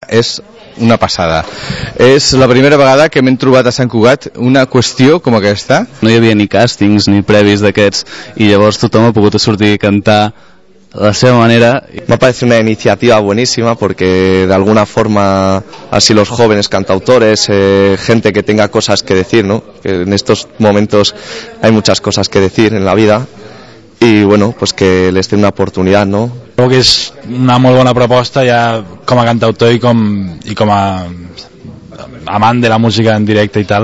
és una passada. És la primera vegada que m'hem trobat a Sant Cugat una qüestió com aquesta. No hi havia ni càstings ni previs d'aquests i llavors tothom ha pogut sortir a cantar a la seva manera. Me parece una iniciativa buenísima porque de alguna forma así los jóvenes cantautores, gente que tenga cosas que decir, ¿no? Que en estos momentos hay muchas cosas que decir en la vida y bueno, pues que les dé una oportunidad, ¿no? Crec que és una molt bona proposta ja com a cantautor i com a amant de la música en directe i tal.